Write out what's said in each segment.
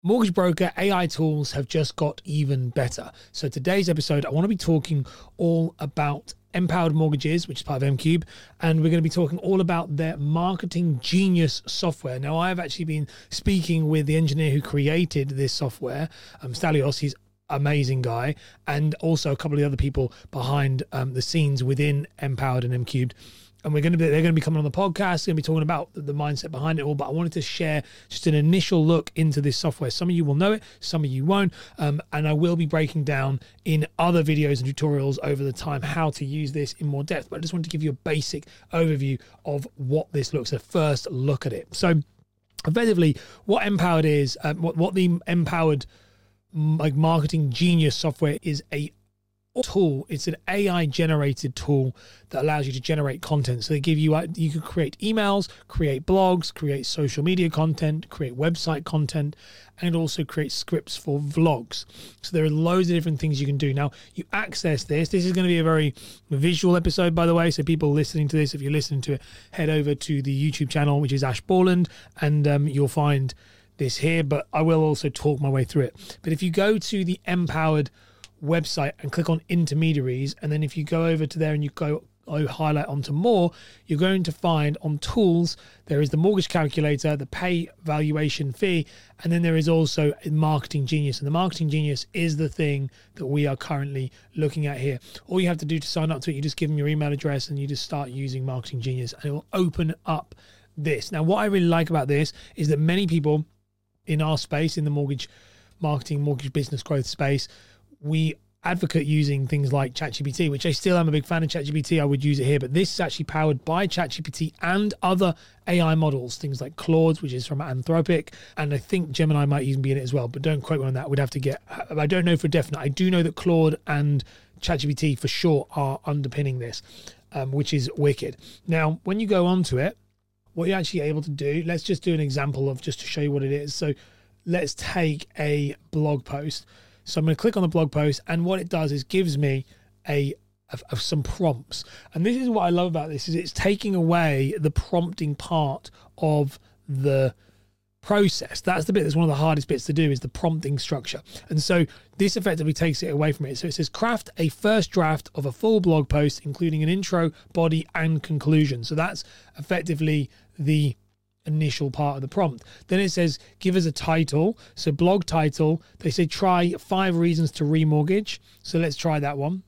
Mortgage broker AI tools have just got even better. So today's episode, I want to be talking all about Empowered Mortgages, which is part of MCube, and we're going to be talking all about their Marketing Genius software. Now, I've actually been speaking with the engineer who created this software, Stelios. He's amazing guy, and also a couple of the other people behind the scenes within Empowered and MCubed. And they're going to be coming on the podcast, going to be talking about the mindset behind it all. But I wanted to share just an initial look into this software. Some of you will know it, some of you won't. And I will be breaking down in other videos and tutorials over the time how to use this in more depth. But I just wanted to give you a basic overview of what this looks like, a first look at it. So effectively, what Empowered is, what the Empowered Marketing Genius software is, a tool. It's an AI generated tool that allows you to generate content. So they give you can create emails, create blogs, create social media content, create website content, and also create scripts for vlogs. So there are loads of different things you can do. Now, you access this is going to be a very visual episode, by the way. So people listening to this, if you're listening to it, head over to the YouTube channel, which is Ash Borland, and you'll find this here, but I will also talk my way through it. But if you go to the Empowered website and click on intermediaries, and then if you go over to there and you go highlight onto more, you're going to find on tools there is the mortgage calculator, the pay valuation fee, and then there is also Marketing Genius. And the Marketing Genius is the thing that we are currently looking at here. All you have to do to sign up to it, you just give them your email address and you just start using Marketing Genius, and it will open up this. Now, what I really like about this is that many people in our space, in the mortgage marketing, mortgage business growth space, we advocate using things like ChatGPT, which I still am a big fan of ChatGPT. I would use it here, but this is actually powered by ChatGPT and other AI models, things like Claude, which is from Anthropic, and I think Gemini might even be in it as well, but don't quote me on that. We'd have to get, I don't know for definite. I do know that Claude and ChatGPT for sure are underpinning this, which is wicked. Now, when you go onto it, what you're actually able to do, let's just do an example of just to show you what it is. So let's take a blog post. So I'm going to click on the blog post, and what it does is gives me some prompts. And this is what I love about this, is it's taking away the prompting part of the process. That's the bit that's one of the hardest bits to do, is the prompting structure. And so this effectively takes it away from it. So it says craft a first draft of a full blog post, including an intro, body, and conclusion. So that's effectively the initial part of the prompt. Then it says give us a title. So blog title, they say try 5 reasons to remortgage. So let's try that one.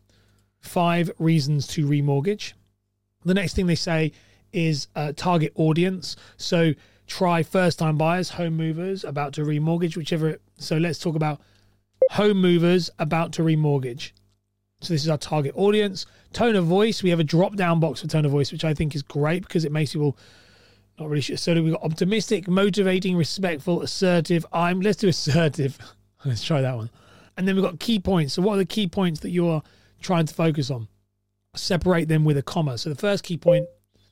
5 reasons to remortgage. The next thing they say is target audience. So try first time buyers, home movers about to remortgage, whichever. So let's talk about home movers about to remortgage. So this is our target audience. Tone of voice, we have a drop down box for tone of voice, which I think is great because it makes people not really sure. So we've got optimistic, motivating, respectful, assertive. Let's do assertive. Let's try that one. And then we've got key points. So what are the key points that you're trying to focus on? Separate them with a comma. So the first key point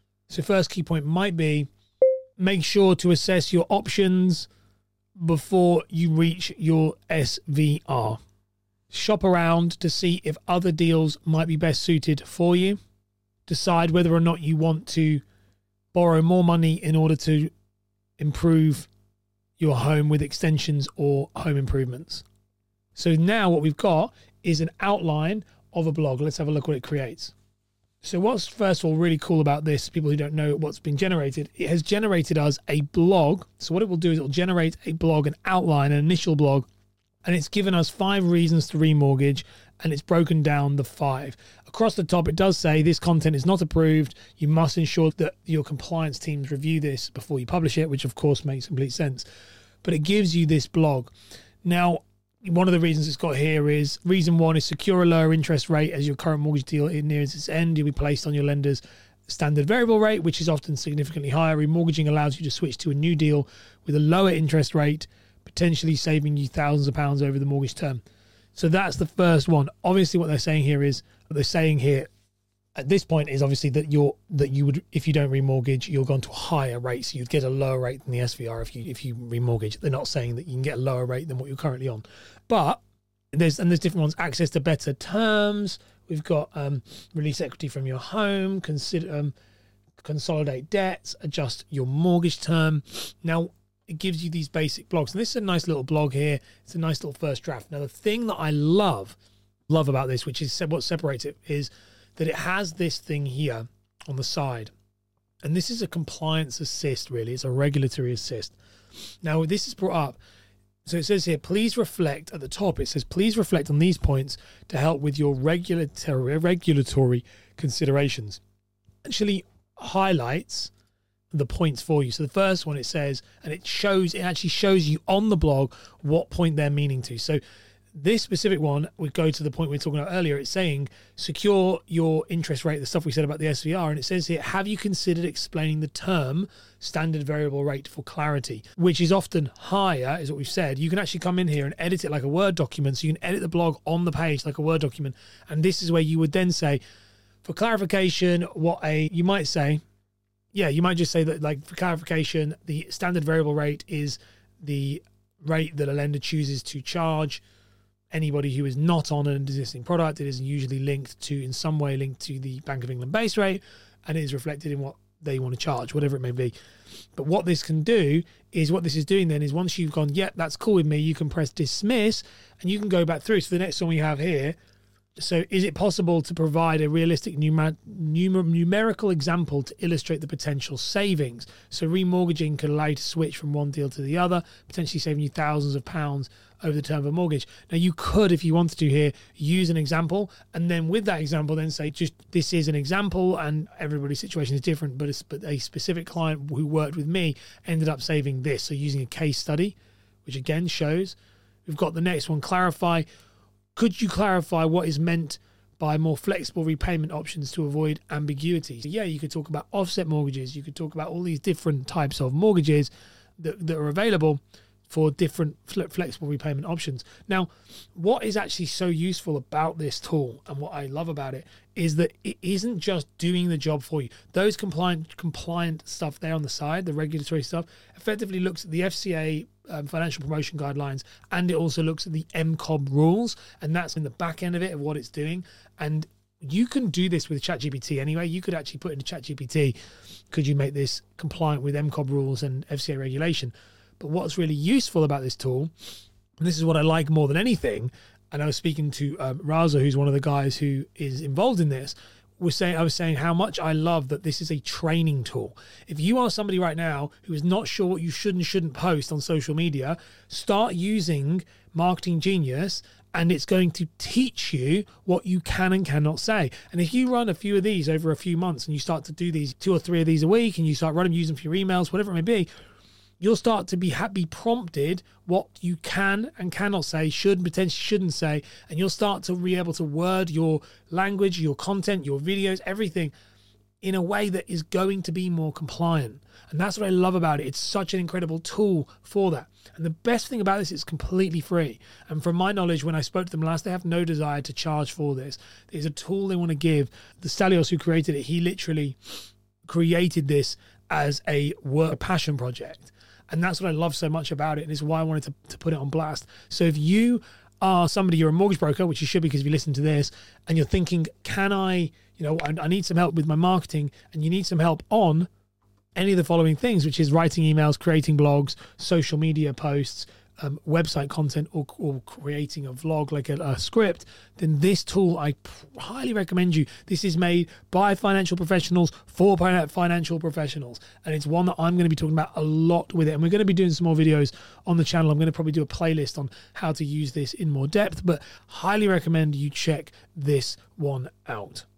might be make sure to assess your options before you reach your SVR. Shop around to see if other deals might be best suited for you. Decide whether or not you want to borrow more money in order to improve your home with extensions or home improvements. So now what we've got is an outline of a blog. Let's have a look what it creates. So what's first of all really cool about this, people who don't know what's been generated, it has generated us a blog. So what it will do is it will generate a blog, an outline, an initial blog, and it's given us 5 reasons to remortgage, and it's broken down the 5. Across the top, it does say this content is not approved. You must ensure that your compliance teams review this before you publish it, which of course makes complete sense. But it gives you this blog. Now, one of the reasons it's got here is reason 1 is secure a lower interest rate as your current mortgage deal nears its end. You'll be placed on your lender's standard variable rate, which is often significantly higher. Remortgaging allows you to switch to a new deal with a lower interest rate, potentially saving you thousands of pounds over the mortgage term. So that's the first one. Obviously, what they're saying here at this point is obviously that you would, if you don't remortgage, you'll go on to a higher rate. So you'd get a lower rate than the SVR if you remortgage. They're not saying that you can get a lower rate than what you're currently on, but there's different ones. Access to better terms. We've got release equity from your home. Consider consolidate debts. Adjust your mortgage term. Now, it gives you these basic blogs. And this is a nice little blog here. It's a nice little first draft. Now, the thing that I love about this, which is what separates it, is that it has this thing here on the side. And this is a compliance assist, really. It's a regulatory assist. Now, this is brought up. So it says here, please reflect at the top. It says, please reflect on these points to help with your regulatory considerations. Actually highlights the points for you. So the first one, it says, and it actually shows you on the blog what point they're meaning to. So this specific one would go to the point we were talking about earlier. It's saying secure your interest rate, the stuff we said about the SVR. And it says here, have you considered explaining the term standard variable rate for clarity, which is often higher, is what we've said. You can actually come in here and edit it like a Word document. So you can edit the blog on the page like a Word document. And this is where you would then say, for clarification, you might just say that, like, for clarification, the standard variable rate is the rate that a lender chooses to charge anybody who is not on an existing product. It is usually in some way linked to the Bank of England base rate, and it is reflected in what they want to charge, whatever it may be. But what this can do is, what this is doing then is, once you've gone, yep, that's cool with me, you can press dismiss and you can go back through. So the next one we have here, so is it possible to provide a realistic numerical example to illustrate the potential savings? So remortgaging could allow you to switch from one deal to the other, potentially saving you thousands of pounds over the term of a mortgage. Now, you could, if you wanted to here, use an example, and then with that example, then say, just this is an example, and everybody's situation is different, but a specific client who worked with me ended up saving this. So using a case study, which again shows. We've got the next one, clarify. Could you clarify what is meant by more flexible repayment options to avoid ambiguity? So yeah, you could talk about offset mortgages. You could talk about all these different types of mortgages that are available for different flexible repayment options. Now, what is actually so useful about this tool, and what I love about it, is that it isn't just doing the job for you. Those compliant stuff there on the side, the regulatory stuff, effectively looks at the FCA financial promotion guidelines, and it also looks at the MCOB rules, and that's in the back end of it, of what it's doing. And you can do this with ChatGPT anyway. You could actually put into ChatGPT, could you make this compliant with MCOB rules and FCA regulation? But what's really useful about this tool, and this is what I like more than anything, and I was speaking to Raza, who's one of the guys who is involved in this, I was saying how much I love that this is a training tool. If you are somebody right now who is not sure what you should and shouldn't post on social media, start using Marketing Genius, and it's going to teach you what you can and cannot say. And if you run a few of these over a few months, and you start to do these 2 or 3 of these a week, and you start running, using for your emails, whatever it may be, you'll start to be prompted what you can and cannot say, should and potentially shouldn't say, and you'll start to be able to word your language, your content, your videos, everything in a way that is going to be more compliant. And that's what I love about it. It's such an incredible tool for that. And the best thing about this, it's completely free. And from my knowledge, when I spoke to them last, they have no desire to charge for this. It's a tool they want to give. The Stelios who created it, he literally created this as a passion project. And that's what I love so much about it, and it's why I wanted to put it on blast. So if you are somebody, you're a mortgage broker, which you should be because if you listen to this, and you're thinking, I need some help with my marketing, and you need some help on any of the following things, which is writing emails, creating blogs, social media posts, website content, or creating a vlog like a script, then this tool, I highly recommend you. This is made by financial professionals for financial professionals, and it's one that I'm going to be talking about a lot with it, and we're going to be doing some more videos on the channel. I'm going to probably do a playlist on how to use this in more depth, but highly recommend you check this one out.